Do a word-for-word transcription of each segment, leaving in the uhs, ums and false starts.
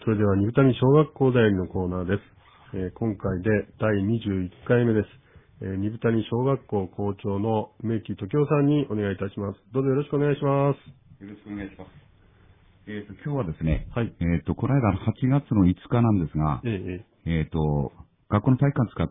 それでは、二谷小学校だよりのコーナーです。えー、今回でだいにじゅういっかいめです。えー、二谷小学校校長の梅木時夫さんにお願いいたします。どうぞよろしくお願いします。 よろしくお願いします。えっ、と、今日はですね、 はい。 えっ、と、この間はちがつのいつかなんですが、 えええっ、と、学校の体育館使って、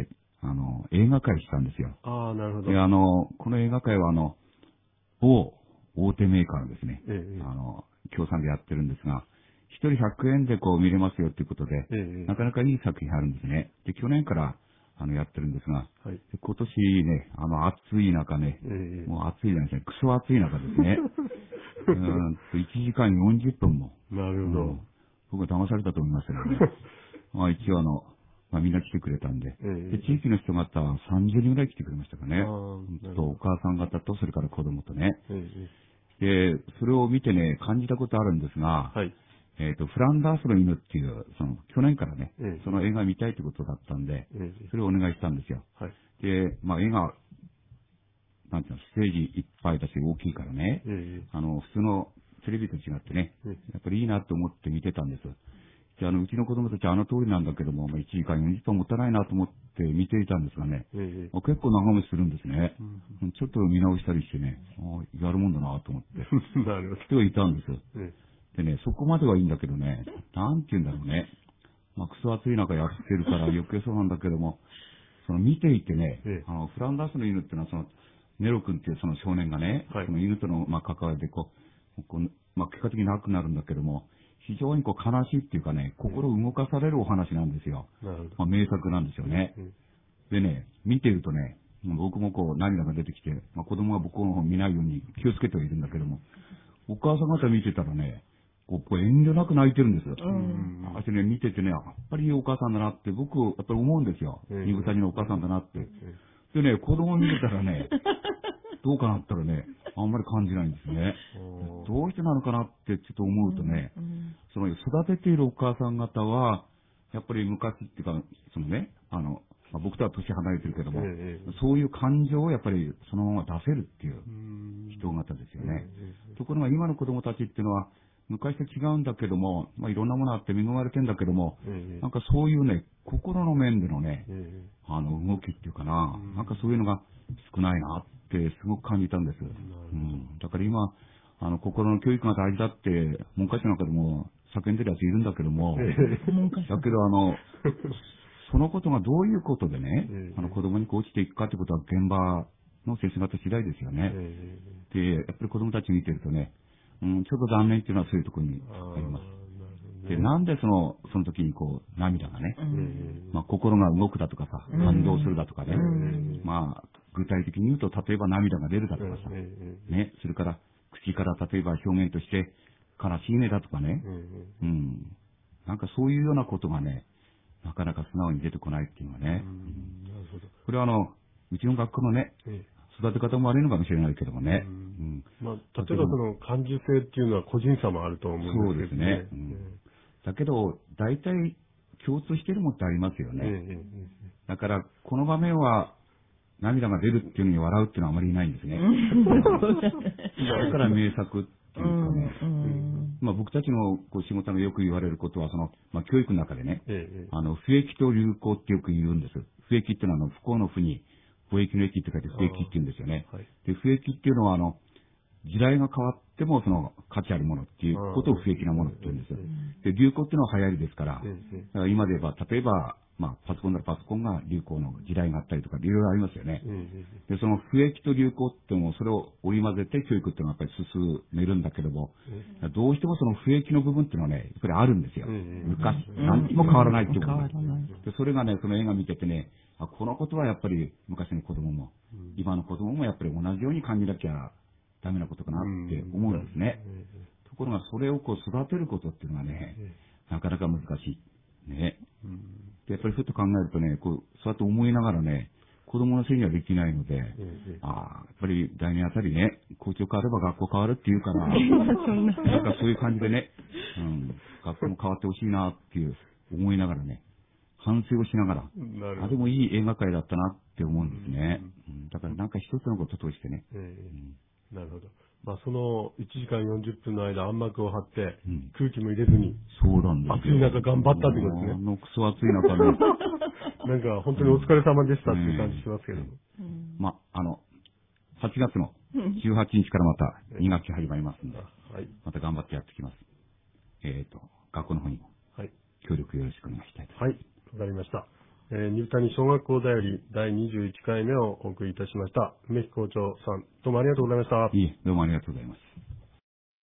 あの、映画会したんですよ。 ああ、なるほど。 で、あの、この映画会は、あの、某大手メーカーのですね、 ええあの、協賛でやってるんですが、一人ひゃくえんでこう見れますよということで、 ええなかなかいい作品あるんですね。で、去年からあのやってるんですが、 はい。 で今年ね、あの暑い中ね、 ええもう暑いじゃないですね、クソ暑い中ですね、うーんといちじかんよんじゅっぷんも、 なるほど。 うん、僕は騙されたと思いますけどね。まあ一応あの、まあみんな来てくれたんで、 ええで地域の人方はさんじゅうにんぐらい来てくれましたかね。 ああ、なるとほど。 お母さん方とそれから子供とね。 ええで、それを見てね、感じたことあるんですが、 はい。 えっ、と、フランダースの犬っていう、その、去年からね、 ええその映画見たいってことだったんで、 ええそれをお願いしたんですよ。 はい。 で、まあ映画、なんていうの、ステージいっぱいだし大きいからね、 ええあの、普通のテレビと違ってね、 ええやっぱりいいなと思って見てたんです。で、あの、うちの子供たちあの通りなんだけども、まあ、いちじかんよんじゅっぷんもったいないなと思って見ていたんですがね、 ええまあ、結構長めするんですね。 うんちょっと見直したりしてね、あやるもんだなと思って、 なるほ人がいたんです。 ど。えでね、そこまではいいんだけどね、なんて言うんだろうね。まあ、クソ暑い中やってるから余計そうなんだけども、その見ていてね、 ええあの、フランダースの犬っていうのはその、ネロ君っていうその少年がね、 はいその犬との、まあ、関わりでこう、こうまあ、結果的に亡くなるんだけども、非常にこう悲しいっていうかね、心を動かされるお話なんですよ。 えなるほど。 まあ、名作なんですよね。 えでね、見ているとね、僕もこう涙が出てきて、まあ、子供は僕の方を見ないように気をつけてはいるんだけども、お母さん方見てたらね、こうこう遠慮なく泣いてるんですよ。 えうん私ね、見ててね、やっぱりいいお母さんだなって、僕、やっぱり思うんですよ。 ええ二谷のお母さんだなって。 えでね、子供見てたらね、どうかなったらね、あんまり感じないんですね。 おーどうしてなのかなってちょっと思うとね、その育てているお母さん方は、やっぱり昔っていうか、そのね、あの、まあ、僕とは年離れてるけども、 ええそういう感情をやっぱりそのまま出せるっていううん人型ですよね。 ええところが今の子供たちっていうのは、昔と違うんだけども、まあ、いろんなものあって恵まれてんだけども、 ええなんかそういうね、心の面でのね、 ええあの、動きっていうかな、 うんなんかそういうのが少ないなってすごく感じたんです。 ほどうん。だから今、あの、心の教育が大事だって、文科省なんかでも叫んでるやついるんだけども、 えだけどあの、そのことがどういうことでね、 ええあの子供にこう落ちていくかってことは現場の先生方次第ですよね。 えで、やっぱり子供たち見てるとね、うん、ちょっと残念っていうのはそういうところにあああります。 なるほどで、 ねなんでその、その時にこう、涙がね、 ええまあ心が動くだとかさ、感動するだとかね、 ええまあ、具体的に言うと、例えば涙が出るだとかさ、 ええね、それから、口から例えば表現として、悲しいねだとかね、 ええうん。なんかそういうようなことがね、なかなか素直に出てこないっていうのはうね、 んなるほどこれはあの、うちの学校のね、 ええ育て方も悪いのかもしれないけどもね、 ううんん。 まあ、例えばその感受性っていうのは個人差もあると思うんですけどね。 そうですねうんだけど、大体共通してるものってありますよえええね。 えええだから、この場面は涙が出るっていうのに笑うっていうのはあまりいないんですね。だから名作っていうかね、まあ僕たちのこう仕事のよく言われることは、その、まあ教育の中でね、 ええええあの、不益と流行ってよく言うんです。不益っていうのはあの、不幸の不に、不益の益って書いて不益って言うんですよね。 はいで、不益っていうのはあの、時代が変わってもその価値あるものっていうことを不益なものって言うんですよ。で、流行っていうのは流行りですから、 えええだから今で言えば、例えば、まあ、パソコンならパソコンが流行の時代があったりとか、いろいろありますよね。 ええで、その不益と流行っても、それを織り交ぜて教育っていうのはやっぱり進めるんだけども、 えどうしてもその不益の部分っていうのはね、やっぱりあるんですよ。 ええ昔、 うん何にも変わらないっていうこと変わらない。 で、それがね、その映画見ててね、あ、このことはやっぱり昔の子供も、 うん今の子供もやっぱり同じように感じなきゃダメなことかなって思うんですね。 ええところがそれをこう育てることっていうのはね、 えなかなか難しい。ね。 えうんでやっぱりふっと考えるとね、こう、そうやって思いながらね、子供のせいにはできないので、 ええああ、やっぱり来年あたりね、校長変われば学校変わるっていうから、なんかそういう感じでね、うん、学校も変わってほしいなっていう思いながらね、反省をしながら、あ、 なるほど。 でもいい映画界だったなって思うんですね。 ううんだからなんか一つのことを通してね、 ええうんなるほど。まあ、そのいちじかんよんじゅっぷんの間、暗幕を張って、 うん、 空気も入れずに、 そうなんです暑い中頑張ったってことですね。 あの、クソ暑い中ね。 なんか、本当にお疲れ様でしたっていう感じしますけども。 うん、まあ、あの、はちがつのじゅうはちにちからまたにがっき始まりますんで、はい、また頑張ってやってきます。えっ、ー、と、学校の方にも、協力よろしくお願いしたいと思います。 はい、わかりました。えー、二谷小学校だよりだいにじゅういっかいめをお送りいたしました。梅木校長さん、どうもありがとうございました。 いえ、どうもありがとうございます。